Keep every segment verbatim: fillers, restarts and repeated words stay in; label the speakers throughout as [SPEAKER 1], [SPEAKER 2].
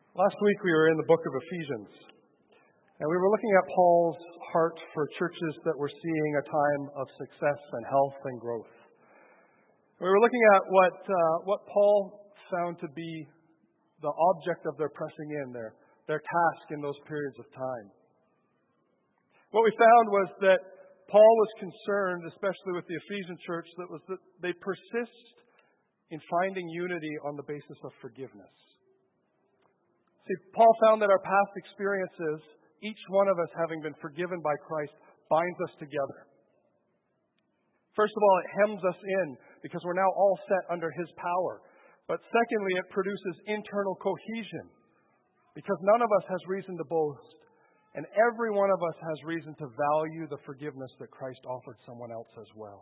[SPEAKER 1] Last week we were in the book of Ephesians, and we were looking at Paul's heart for churches that were seeing a time of success and health and growth. We were looking at what uh, what Paul found to be the object of their pressing in, their, their task in those periods of time. What we found was that Paul was concerned, especially with the Ephesian church, that was that they persist in finding unity on the basis of forgiveness. See, Paul found that our past experiences, each one of us having been forgiven by Christ, binds us together. First of all, it hems us in because we're now all set under His power. But secondly, it produces internal cohesion because none of us has reason to boast, and every one of us has reason to value the forgiveness that Christ offered someone else as well.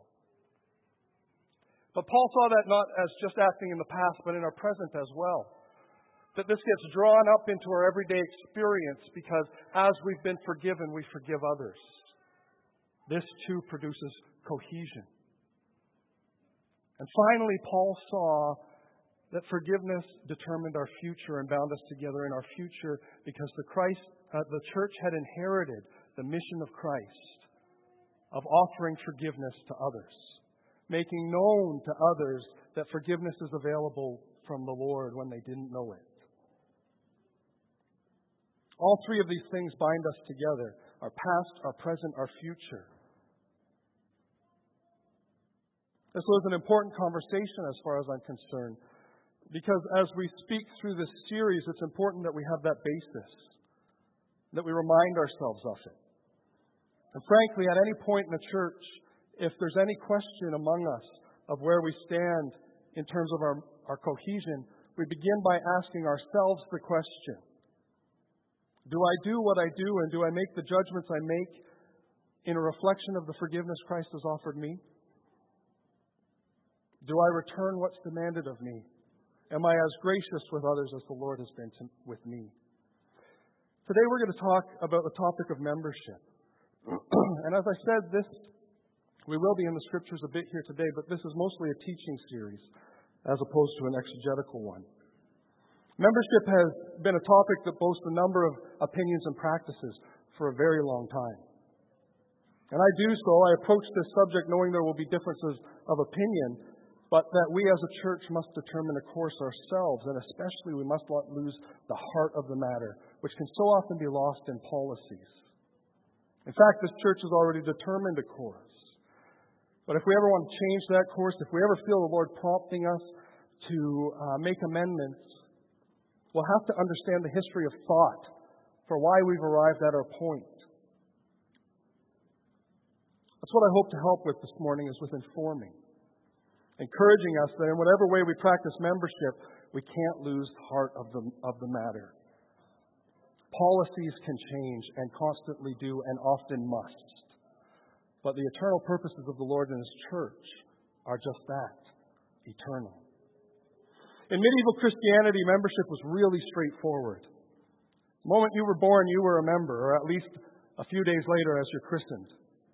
[SPEAKER 1] But Paul saw that not as just acting in the past, but in our present as well. That this gets drawn up into our everyday experience because as we've been forgiven, we forgive others. This too produces cohesion. And finally, Paul saw that forgiveness determined our future and bound us together in our future because the Christ, uh, the church had inherited the mission of Christ of offering forgiveness to others, making known to others that forgiveness is available from the Lord when they didn't know it. All three of these things bind us together, our past, our present, our future. This was an important conversation as far as I'm concerned, because as we speak through this series, it's important that we have that basis, that we remind ourselves of it. And frankly, at any point in the church, if there's any question among us of where we stand in terms of our, our cohesion, we begin by asking ourselves the question, do I do what I do, and do I make the judgments I make in a reflection of the forgiveness Christ has offered me? Do I return what's demanded of me? Am I as gracious with others as the Lord has been to, with me? Today we're going to talk about the topic of membership. And as I said, this we will be in the Scriptures a bit here today, but this is mostly a teaching series as opposed to an exegetical one. Membership has been a topic that boasts a number of opinions and practices for a very long time. And I do so, I approach this subject knowing there will be differences of opinion, but that we as a church must determine a course ourselves, and especially we must not lose the heart of the matter, which can so often be lost in policies. In fact, this church has already determined a course. But if we ever want to change that course, if we ever feel the Lord prompting us to uh, make amendments, we'll have to understand the history of thought for why we've arrived at our point. That's what I hope to help with this morning, is with informing. Encouraging us that in whatever way we practice membership, we can't lose the heart of the, of the matter. Policies can change and constantly do and often must. But the eternal purposes of the Lord and His church are just that, eternal. In medieval Christianity, membership was really straightforward. The moment you were born, you were a member, or at least a few days later as you're christened.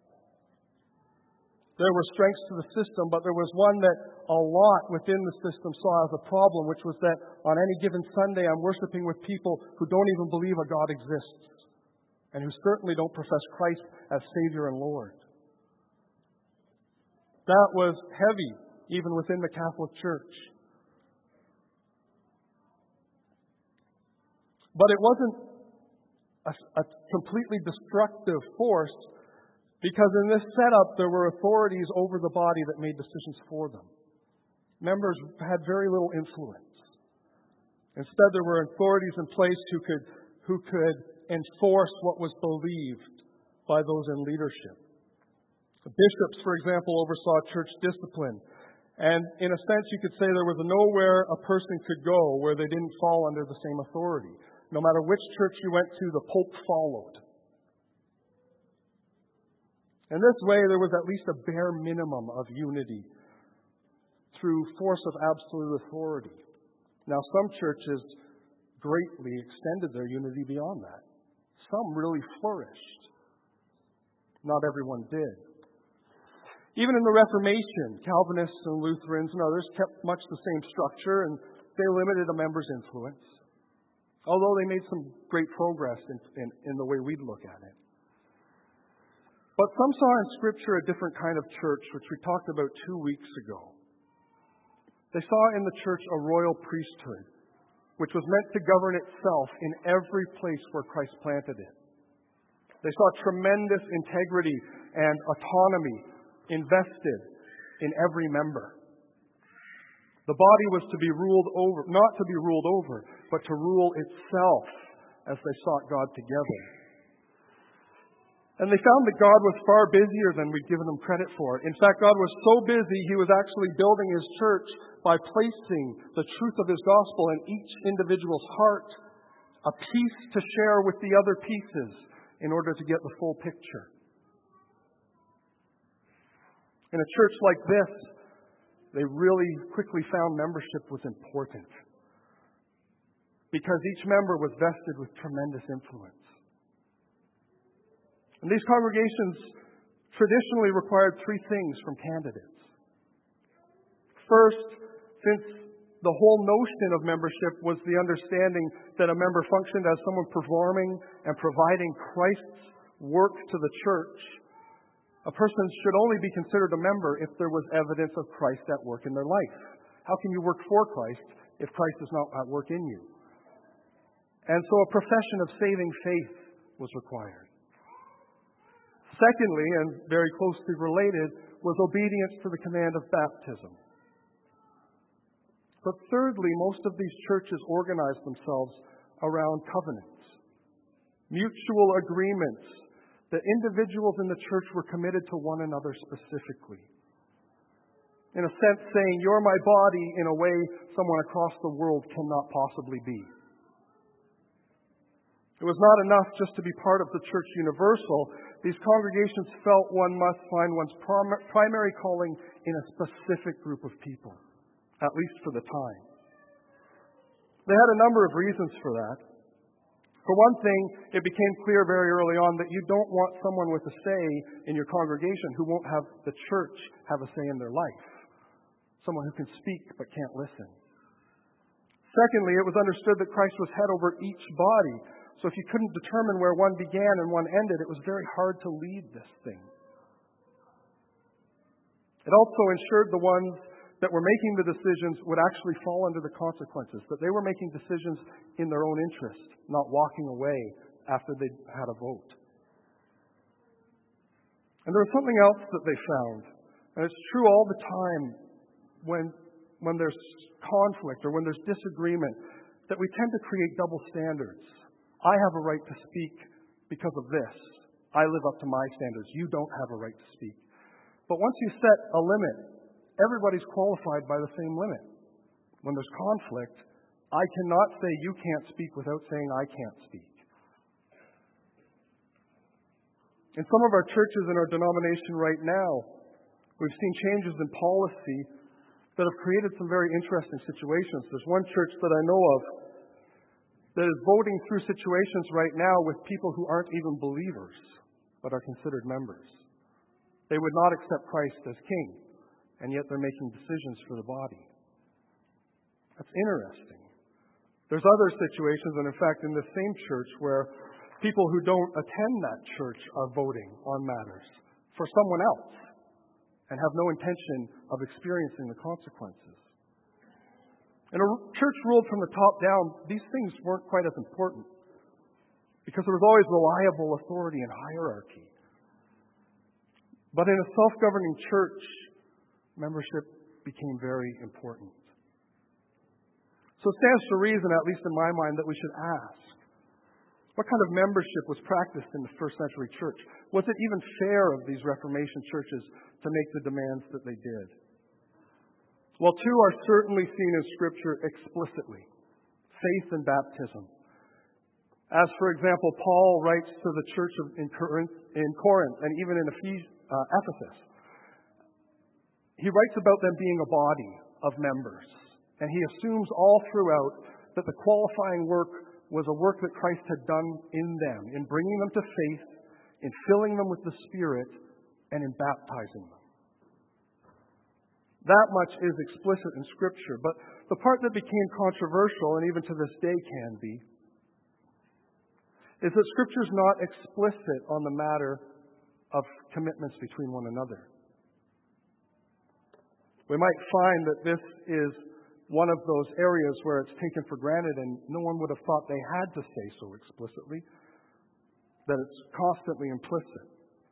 [SPEAKER 1] There were strengths to the system, but there was one that a lot within the system saw as a problem, which was that on any given Sunday, I'm worshiping with people who don't even believe a God exists, and who certainly don't profess Christ as Savior and Lord. That was heavy, even within the Catholic Church. But it wasn't a, a completely destructive force, because in this setup there were authorities over the body that made decisions for them. Members had very little influence. Instead, there were authorities in place who could, who could enforce what was believed by those in leadership. The bishops, for example, oversaw church discipline. And in a sense, you could say there was nowhere a person could go where they didn't fall under the same authority. No matter which church you went to, the Pope followed. In this way, there was at least a bare minimum of unity through force of absolute authority. Now, some churches greatly extended their unity beyond that. Some really flourished. Not everyone did. Even in the Reformation, Calvinists and Lutherans and others kept much the same structure, and they limited a member's influence. although they made some great progress in, in, in the way we'd look at it. But some saw in Scripture a different kind of church, which we talked about two weeks ago. They saw in the church a royal priesthood, which was meant to govern itself in every place where Christ planted it. They saw tremendous integrity and autonomy invested in every member. The body was to be ruled over, not to be ruled over, but to rule itself as they sought God together. And they found that God was far busier than we'd given him credit for. In fact, God was so busy, he was actually building his church by placing the truth of his gospel in each individual's heart, a piece to share with the other pieces in order to get the full picture. In a church like this, they really quickly found membership was important because each member was vested with tremendous influence. And these congregations traditionally required three things from candidates. First, since the whole notion of membership was the understanding that a member functioned as someone performing and providing Christ's work to the church, a person should only be considered a member if there was evidence of Christ at work in their life. How can you work for Christ if Christ is not at work in you? And so a profession of saving faith was required. Secondly, and very closely related, was obedience to the command of baptism. But thirdly, most of these churches organized themselves around covenants, mutual agreements that individuals in the church were committed to one another specifically. In a sense, saying, "You're my body," in a way someone across the world cannot possibly be. It was not enough just to be part of the church universal. These congregations felt one must find one's prim- primary calling in a specific group of people, at least for the time. They had a number of reasons for that. For one thing, it became clear very early on that you don't want someone with a say in your congregation who won't have the church have a say in their life. Someone who can speak but can't listen. Secondly, it was understood that Christ was head over each body. So if you couldn't determine where one began and one ended, it was very hard to lead this thing. It also ensured the ones that were making the decisions would actually fall under the consequences, that they were making decisions in their own interest, not walking away after they'd had a vote. And there was something else that they found, and it's true all the time when, when there's conflict or when there's disagreement, that we tend to create double standards. I have a right to speak because of this. I live up to my standards. You don't have a right to speak. But once you set a limit, everybody's qualified by the same limit. When there's conflict, I cannot say you can't speak without saying I can't speak. In some of our churches in our denomination right now, we've seen changes in policy that have created some very interesting situations. There's one church that I know of that is voting through situations right now with people who aren't even believers, but are considered members. They would not accept Christ as king, and yet they're making decisions for the body. That's interesting. There's other situations, and in fact in the same church, where people who don't attend that church are voting on matters for someone else and have no intention of experiencing the consequences. In a church ruled from the top down, these things weren't quite as important because there was always reliable authority and hierarchy. But in a self-governing church, membership became very important. So it stands to reason, at least in my mind, that we should ask, what kind of membership was practiced in the first century church? Was it even fair of these Reformation churches to make the demands that they did? Well, two are certainly seen in Scripture explicitly: faith and baptism. As, for example, Paul writes to the church of, in, Corinth, in Corinth and even in Ephes, uh, Ephesus. He writes about them being a body of members. And he assumes all throughout that the qualifying work was a work that Christ had done in them, in bringing them to faith, in filling them with the Spirit, and in baptizing them. That much is explicit in Scripture. But the part that became controversial, and even to this day can be, is that Scripture is not explicit on the matter of commitments between one another. We might find that this is one of those areas where it's taken for granted and no one would have thought they had to say so explicitly, that it's constantly implicit.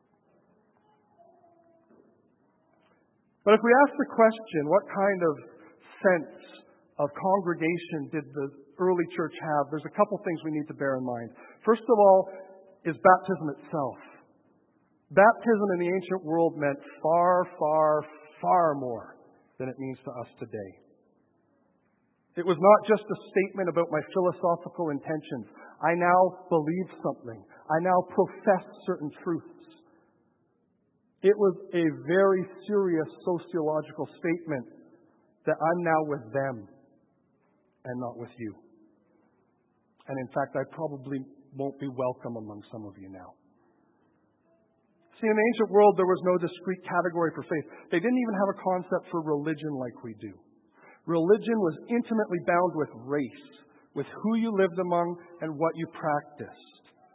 [SPEAKER 1] But if we ask the question, what kind of sense of congregation did the early church have? There's a couple things we need to bear in mind. First of all is baptism itself. Baptism in the ancient world meant far, far, far more than it means to us today. It was not just a statement about my philosophical intentions. I now believe something. I now profess certain truths. It was a very serious sociological statement that I'm now with them and not with you. And in fact, I probably won't be welcome among some of you now. See, in the ancient world, there was no discrete category for faith. They didn't even have a concept for religion like we do. Religion was intimately bound with race, with who you lived among and what you practiced.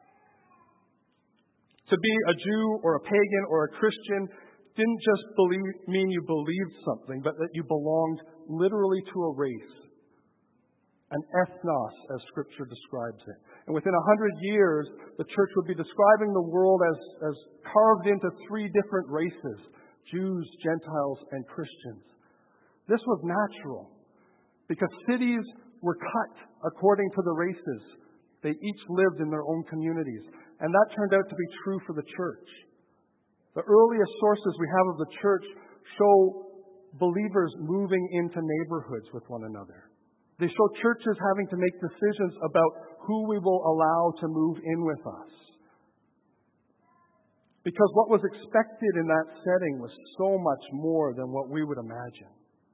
[SPEAKER 1] To be a Jew or a pagan or a Christian didn't just believe, mean you believed something, but that you belonged literally to a race. An ethnos, as Scripture describes it. And within a hundred years, the church would be describing the world as, as carved into three different races: Jews, Gentiles, and Christians. This was natural, because cities were cut according to the races. They each lived in their own communities. And that turned out to be true for the church. The earliest sources we have of the church show believers moving into neighborhoods with one another. They show churches having to make decisions about who we will allow to move in with us. Because what was expected in that setting was so much more than what we would imagine.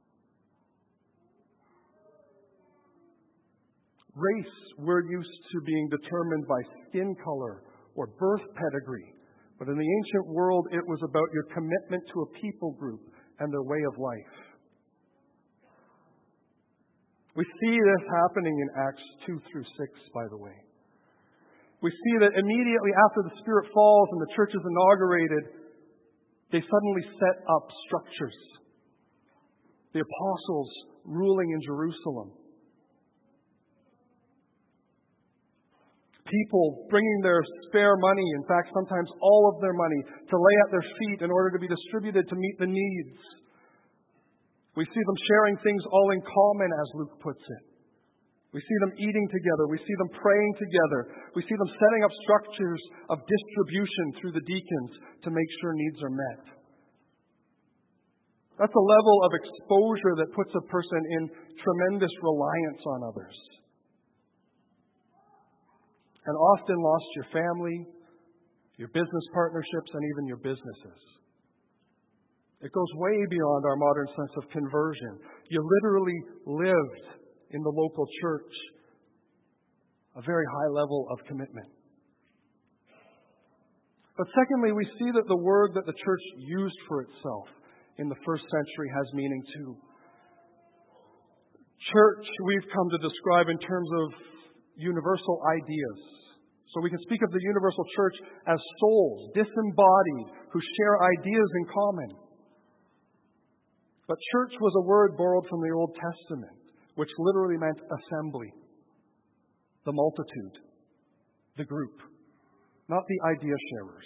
[SPEAKER 1] Race, we're used to being determined by skin color or birth pedigree. But in the ancient world, it was about your commitment to a people group and their way of life. We see this happening in Acts two through six, by the way. We see that immediately after the Spirit falls and the church is inaugurated, they suddenly set up structures. The apostles ruling in Jerusalem. People bringing their spare money, in fact, sometimes all of their money, to lay at their feet in order to be distributed to meet the needs. We see them sharing things all in common, as Luke puts it. We see them eating together. We see them praying together. We see them setting up structures of distribution through the deacons to make sure needs are met. That's a level of exposure that puts a person in tremendous reliance on others. And often lost your family, your business partnerships, and even your businesses. It goes way beyond our modern sense of conversion. You literally lived in the local church a very high level of commitment. But secondly, we see that the word that the church used for itself in the first century has meaning too. Church, we've come to describe in terms of universal ideas. So we can speak of the universal church as souls, disembodied, who share ideas in common. But church was a word borrowed from the Old Testament, which literally meant assembly, the multitude, the group, not the idea sharers.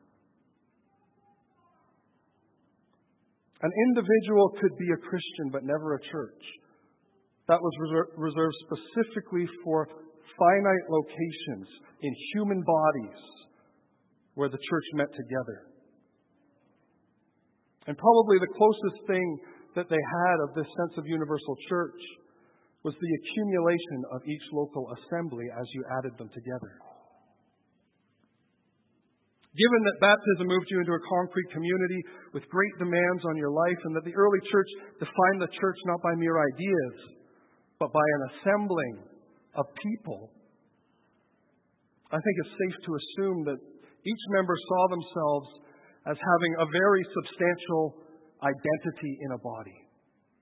[SPEAKER 1] An individual could be a Christian, but never a church. That was reserved specifically for finite locations in human bodies where the church met together. And probably the closest thing that they had of this sense of universal church was the accumulation of each local assembly as you added them together. Given that baptism moved you into a concrete community with great demands on your life, and that the early church defined the church not by mere ideas, but by an assembling of people, I think it's safe to assume that each member saw themselves as having a very substantial identity in a body.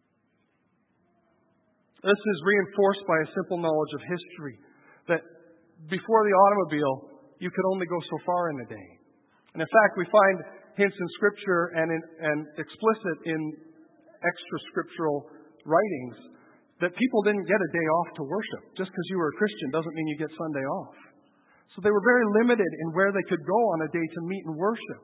[SPEAKER 1] This is reinforced by a simple knowledge of history, that before the automobile, you could only go so far in a day. And in fact, we find hints in Scripture and, in, and explicit in extra scriptural writings that people didn't get a day off to worship. Just because you were a Christian doesn't mean you get Sunday off. So they were very limited in where they could go on a day to meet and worship.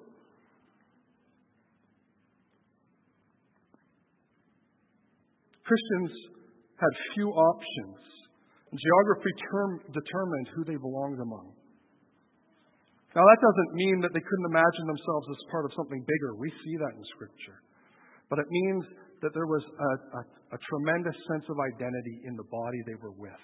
[SPEAKER 1] Christians had few options. And geography term, determined who they belonged among. Now that doesn't mean that they couldn't imagine themselves as part of something bigger. We see that in Scripture. But it means that there was a, a, a tremendous sense of identity in the body they were with.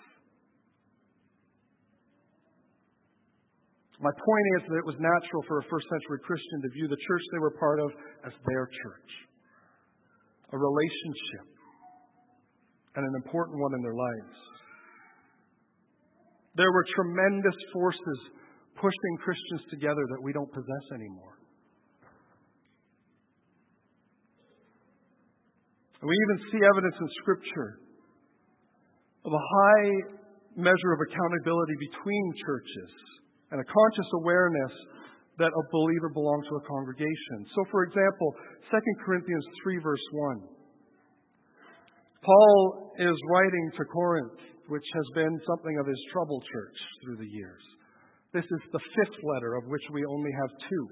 [SPEAKER 1] My point is that it was natural for a first century Christian to view the church they were part of as their church. A relationship. And an important one in their lives. There were tremendous forces pushing Christians together that we don't possess anymore. And we even see evidence in Scripture of a high measure of accountability between churches and a conscious awareness that a believer belongs to a congregation. So, for example, Second Corinthians three, verse one. Paul is writing to Corinth, which has been something of his trouble church through the years. This is the fifth letter, of which we only have two.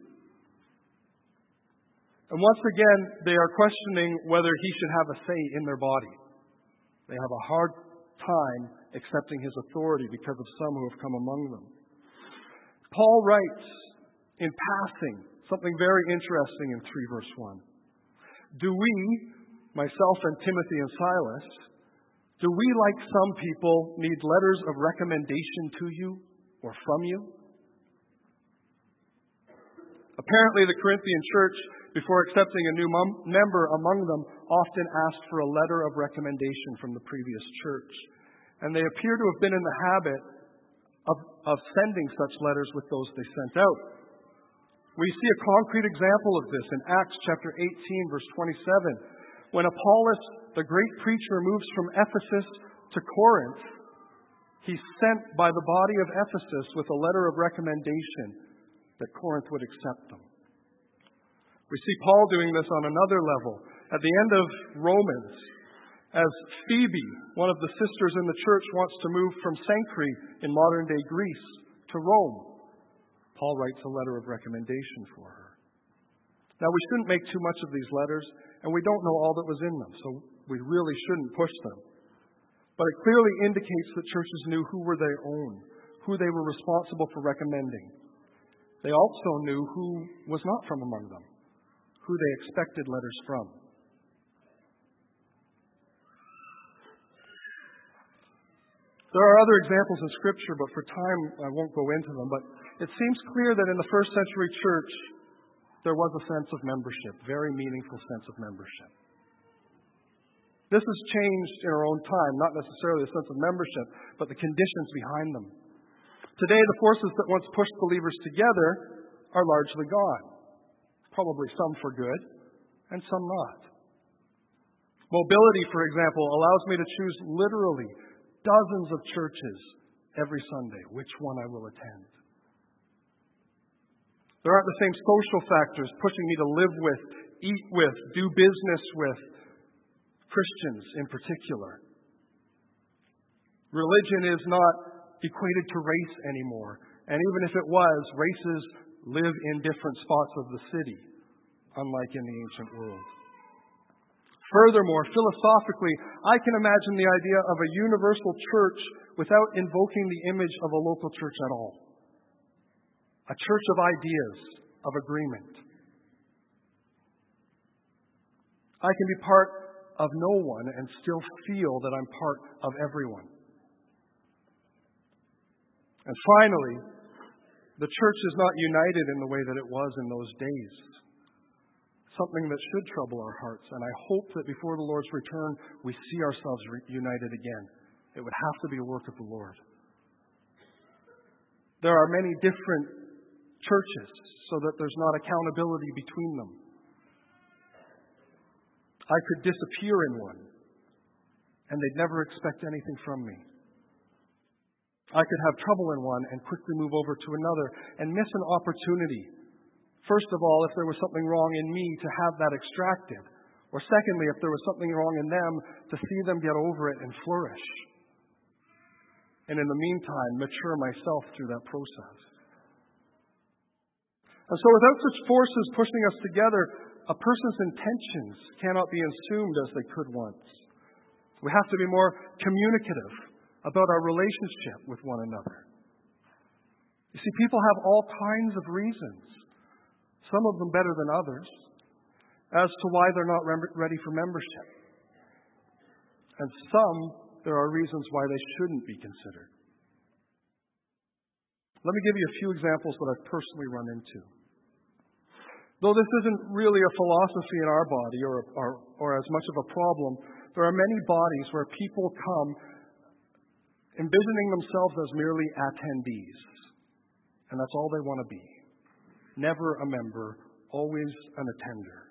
[SPEAKER 1] And once again, they are questioning whether he should have a say in their body. They have a hard time accepting his authority because of some who have come among them. Paul writes in passing something very interesting in three verse one. Do we, myself and Timothy and Silas, do we, like some people, need letters of recommendation to you or from you? Apparently, the Corinthian church, before accepting a new mem- member among them, often asked for a letter of recommendation from the previous church. And they appear to have been in the habit of, of sending such letters with those they sent out. We see a concrete example of this in Acts chapter eighteen, verse twenty-seven. When Apollos, the great preacher, moves from Ephesus to Corinth, he's sent by the body of Ephesus with a letter of recommendation that Corinth would accept them. We see Paul doing this on another level. At the end of Romans, as Phoebe, one of the sisters in the church, wants to move from Cenchreae in modern-day Greece to Rome, Paul writes a letter of recommendation for her. Now, we shouldn't make too much of these letters, and we don't know all that was in them, so we really shouldn't push them. But it clearly indicates that churches knew who were their own, who they were responsible for recommending. They also knew who was not from among them, who they expected letters from. There are other examples in Scripture, but for time I won't go into them. But it seems clear that in the first century church, there was a sense of membership, very meaningful sense of membership. This has changed in our own time, not necessarily a sense of membership, but the conditions behind them. Today, the forces that once pushed believers together are largely gone. Probably some for good, and some not. Mobility, for example, allows me to choose literally dozens of churches every Sunday, which one I will attend. There aren't the same social factors pushing me to live with, eat with, do business with Christians in particular. Religion is not equated to race anymore. And even if it was, races live in different spots of the city, unlike in the ancient world. Furthermore, philosophically, I can imagine the idea of a universal church without invoking the image of a local church at all. A church of ideas, of agreement. I can be part of no one and still feel that I'm part of everyone. And finally, the church is not united in the way that it was in those days. Something that should trouble our hearts. And I hope that before the Lord's return, we see ourselves reunited again. It would have to be a work of the Lord. There are many different churches so that there's not accountability between them. I could disappear in one, and they'd never expect anything from me. I could have trouble in one and quickly move over to another and miss an opportunity. First of all, if there was something wrong in me, to have that extracted. Or secondly, if there was something wrong in them, to see them get over it and flourish. And in the meantime, mature myself through that process. And so without such forces pushing us together, a person's intentions cannot be assumed as they could once. We have to be more communicative about our relationship with one another. You see, people have all kinds of reasons, some of them better than others, as to why they're not ready for membership. And some, there are reasons why they shouldn't be considered. Let me give you a few examples that I've personally run into. Though this isn't really a philosophy in our body or, or, or as much of a problem, there are many bodies where people come envisioning themselves as merely attendees. And that's all they want to be. Never a member, always an attender.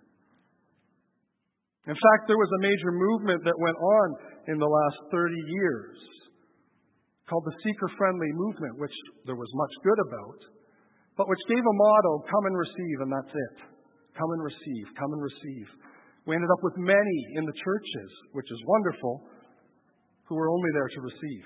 [SPEAKER 1] In fact, there was a major movement that went on in the last thirty years called the seeker-friendly movement, which there was much good about, but which gave a motto, come and receive, and that's it. Come and receive, come and receive. We ended up with many in the churches, which is wonderful, who were only there to receive.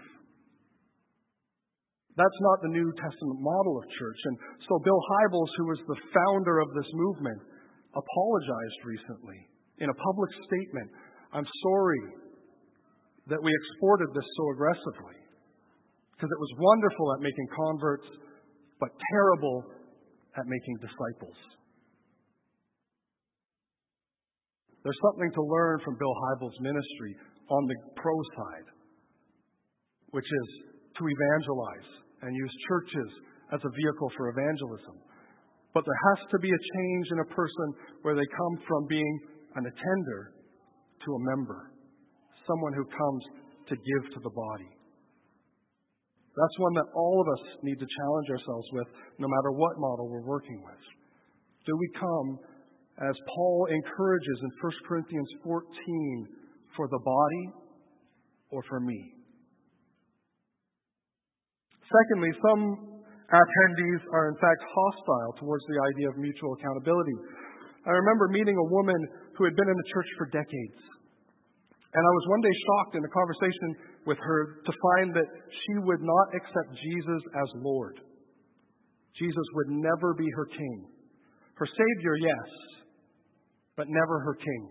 [SPEAKER 1] That's not the New Testament model of church. And so Bill Hybels, who was the founder of this movement, apologized recently in a public statement. I'm sorry that we exported this so aggressively, because it was wonderful at making converts, but terrible at making disciples. There's something to learn from Bill Hybels' ministry on the pro side, which is to evangelize and use churches as a vehicle for evangelism. But there has to be a change in a person where they come from being an attender to a member, someone who comes to give to the body. That's one that all of us need to challenge ourselves with, no matter what model we're working with. Do we come, as Paul encourages in First Corinthians fourteen, for the body or for me? Secondly, some attendees are in fact hostile towards the idea of mutual accountability. I remember meeting a woman who had been in the church for decades. And I was one day shocked in a conversation with her to find that she would not accept Jesus as Lord. Jesus would never be her king. Her Savior, yes, but never her king.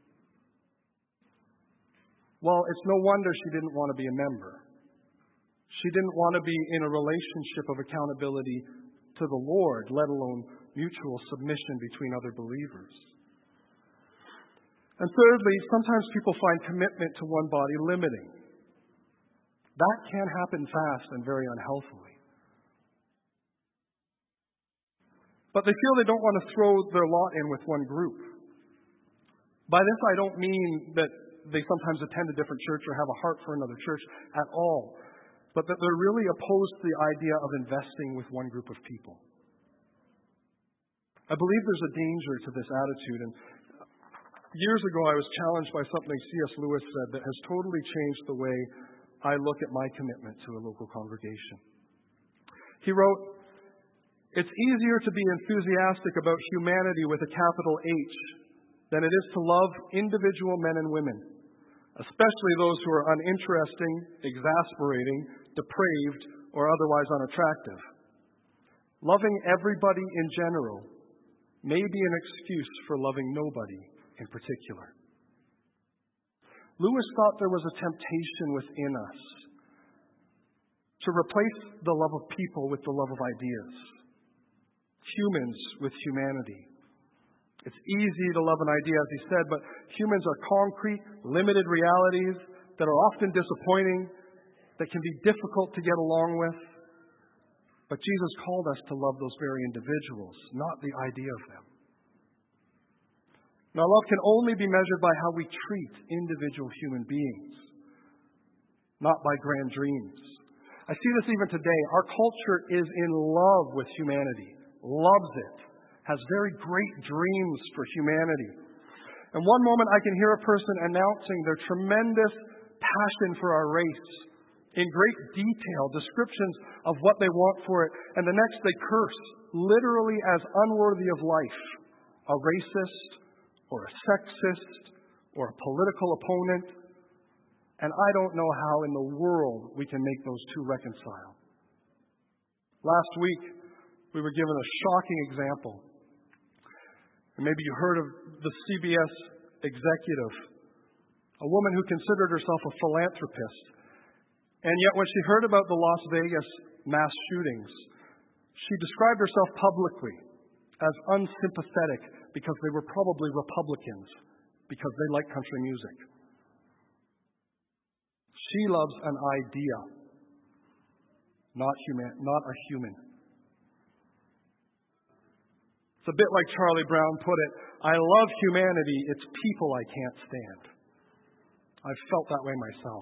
[SPEAKER 1] Well, it's no wonder she didn't want to be a member. She didn't want to be in a relationship of accountability to the Lord, let alone mutual submission between other believers. And thirdly, sometimes people find commitment to one body limiting. That can happen fast and very unhealthily. But they feel they don't want to throw their lot in with one group. By this, I don't mean that they sometimes attend a different church or have a heart for another church at all, but that they're really opposed to the idea of investing with one group of people. I believe there's a danger to this attitude, and years ago I was challenged by something C S Lewis said that has totally changed the way I look at my commitment to a local congregation. He wrote, "It's easier to be enthusiastic about humanity with a capital H than it is to love individual men and women, especially those who are uninteresting, exasperating, depraved, or otherwise unattractive. Loving everybody in general may be an excuse for loving nobody in particular." Lewis thought there was a temptation within us to replace the love of people with the love of ideas, humans with humanity. It's easy to love an idea, as he said, but humans are concrete, limited realities that are often disappointing, that can be difficult to get along with. But Jesus called us to love those very individuals, not the idea of them. Now, love can only be measured by how we treat individual human beings, not by grand dreams. I see this even today. Our culture is in love with humanity, loves it, has very great dreams for humanity. And one moment I can hear a person announcing their tremendous passion for our race, in great detail, descriptions of what they want for it, and the next they curse, literally as unworthy of life, a racist or a sexist or a political opponent. And I don't know how in the world we can make those two reconcile. Last week, we were given a shocking example. And maybe you heard of the C B S executive, a woman who considered herself a philanthropist. And yet when she heard about the Las Vegas mass shootings, she described herself publicly as unsympathetic because they were probably Republicans, because they like country music. She loves an idea, not human, not a human. It's a bit like Charlie Brown put it, I love humanity, it's people I can't stand. I've felt that way myself.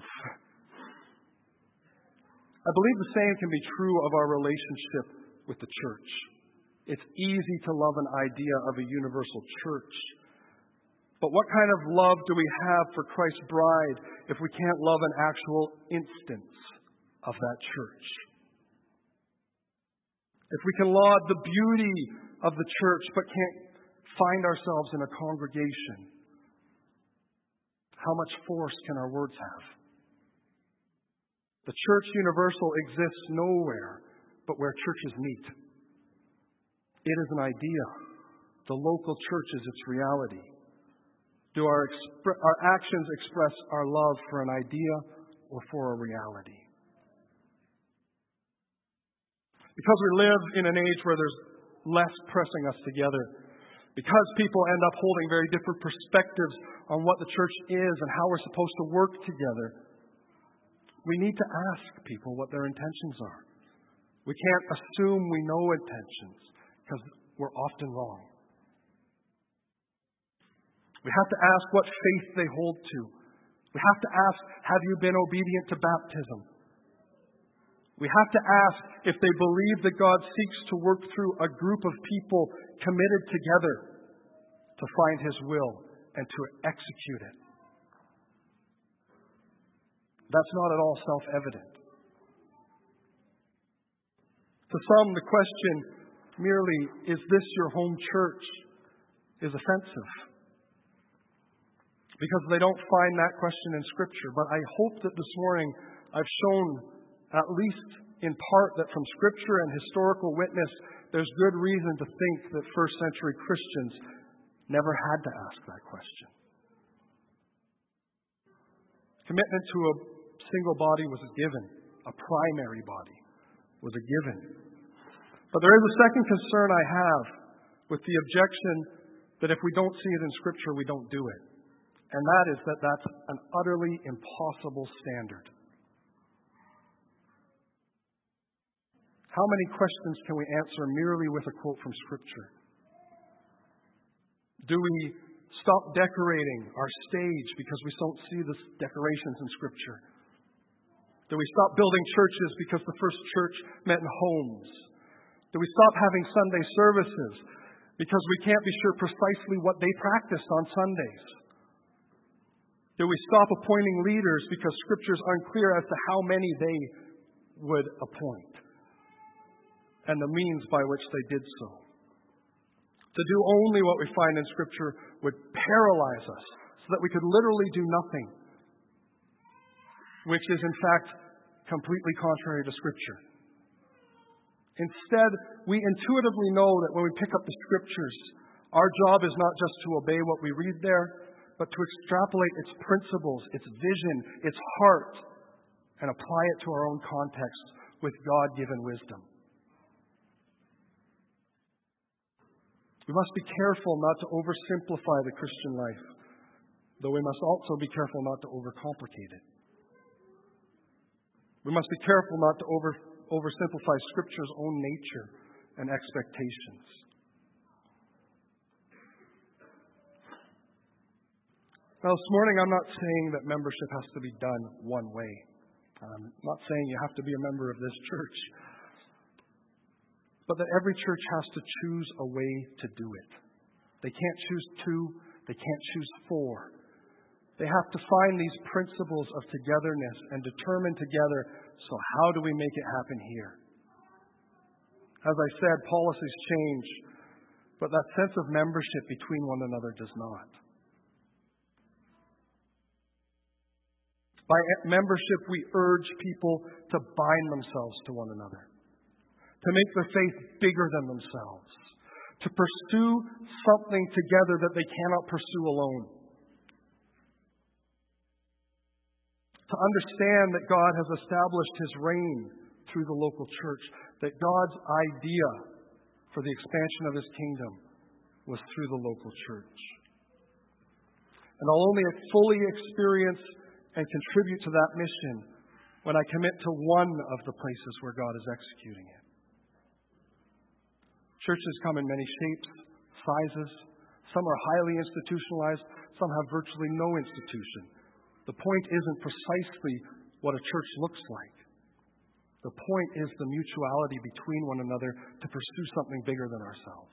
[SPEAKER 1] I believe the same can be true of our relationship with the church. It's easy to love an idea of a universal church. But what kind of love do we have for Christ's bride if we can't love an actual instance of that church? If we can laud the beauty of the church but can't find ourselves in a congregation, how much force can our words have? The church universal exists nowhere but where churches meet. It is an idea. The local church is its reality. Do our, expre- our actions express our love for an idea or for a reality? Because we live in an age where there's less pressing us together, because people end up holding very different perspectives on what the church is and how we're supposed to work together, we need to ask people what their intentions are. We can't assume we know intentions because we're often wrong. We have to ask what faith they hold to. We have to ask, have you been obedient to baptism? We have to ask if they believe that God seeks to work through a group of people committed together to find His will and to execute it. That's not at all self-evident. To some, the question merely, is this your home church, is offensive. Because they don't find that question in Scripture. But I hope that this morning I've shown, at least in part, that from Scripture and historical witness, there's good reason to think that first century Christians never had to ask that question. Commitment to a single body was a given. A primary body was a given. But there is a second concern I have with the objection that if we don't see it in Scripture, we don't do it. And that is that that's an utterly impossible standard. How many questions can we answer merely with a quote from Scripture? Do we stop decorating our stage because we don't see the decorations in Scripture? Do we stop building churches because the first church met in homes? Do we stop having Sunday services because we can't be sure precisely what they practiced on Sundays? Do we stop appointing leaders because Scripture is unclear as to how many they would appoint and the means by which they did so? To do only what we find in Scripture would paralyze us so that we could literally do nothing, which is in fact completely contrary to Scripture. Instead, we intuitively know that when we pick up the Scriptures, our job is not just to obey what we read there, but to extrapolate its principles, its vision, its heart, and apply it to our own context with God-given wisdom. We must be careful not to oversimplify the Christian life, though we must also be careful not to overcomplicate it. We must be careful not to over, oversimplify Scripture's own nature and expectations. Now, this morning, I'm not saying that membership has to be done one way. I'm not saying you have to be a member of this church. But that every church has to choose a way to do it. They can't choose two. They can't choose four. They have to find these principles of togetherness and determine together, so how do we make it happen here? As I said, policies change, but that sense of membership between one another does not. By membership, we urge people to bind themselves to one another, to make their faith bigger than themselves, to pursue something together that they cannot pursue alone. To understand that God has established His reign through the local church, that God's idea for the expansion of His kingdom was through the local church. And I'll only fully experience and contribute to that mission when I commit to one of the places where God is executing it. Churches come in many shapes, sizes. Some are highly institutionalized. Some have virtually no institution. The point isn't precisely what a church looks like. The point is the mutuality between one another to pursue something bigger than ourselves.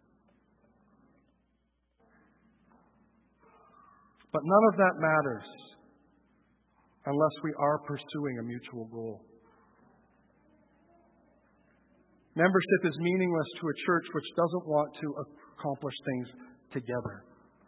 [SPEAKER 1] But none of that matters unless we are pursuing a mutual goal. Membership is meaningless to a church which doesn't want to accomplish things together.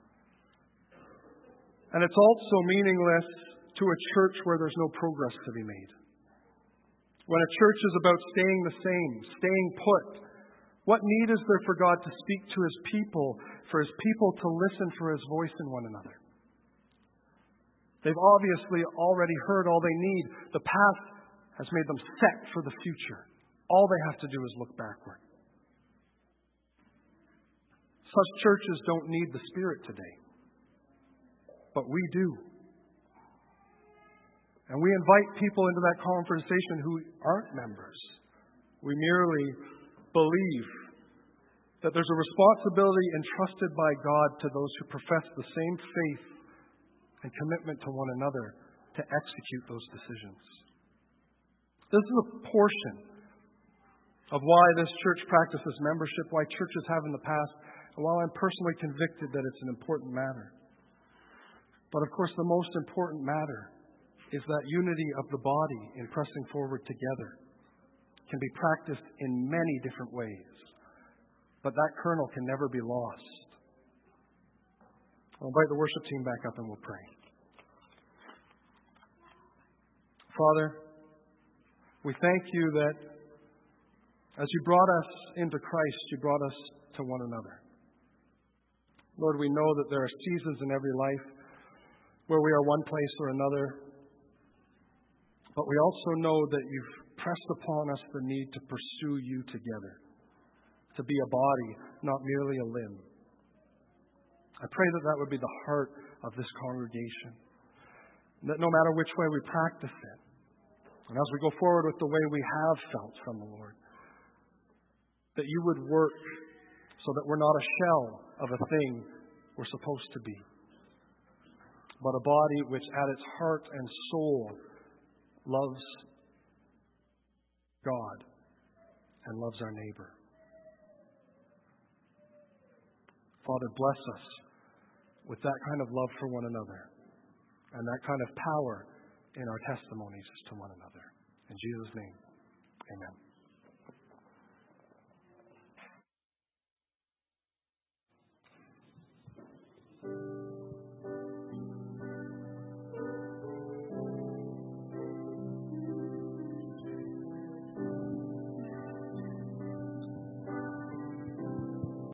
[SPEAKER 1] And it's also meaningless to a church where there's no progress to be made. When a church is about staying the same, staying put, what need is there for God to speak to His people, for His people to listen for His voice in one another? They've obviously already heard all they need. The past has made them set for the future. All they have to do is look backward. Such churches don't need the Spirit today. But we do. And we invite people into that conversation who aren't members. We merely believe that there's a responsibility entrusted by God to those who profess the same faith and commitment to one another to execute those decisions. This is a portion of why this church practices membership, why churches have in the past, and why I'm personally convicted that it's an important matter. But of course, the most important matter is that unity of the body in pressing forward together can be practiced in many different ways. But that kernel can never be lost. I'll invite the worship team back up and we'll pray. Father, we thank you that as you brought us into Christ, you brought us to one another. Lord, we know that there are seasons in every life where we are one place or another. But we also know that you've pressed upon us the need to pursue you together, to be a body, not merely a limb. I pray that that would be the heart of this congregation, that no matter which way we practice it, and as we go forward with the way we have felt from the Lord, that you would work so that we're not a shell of a thing we're supposed to be, but a body which at its heart and soul loves God and loves our neighbor. Father, bless us with that kind of love for one another and that kind of power in our testimonies to one another. In Jesus' name, amen.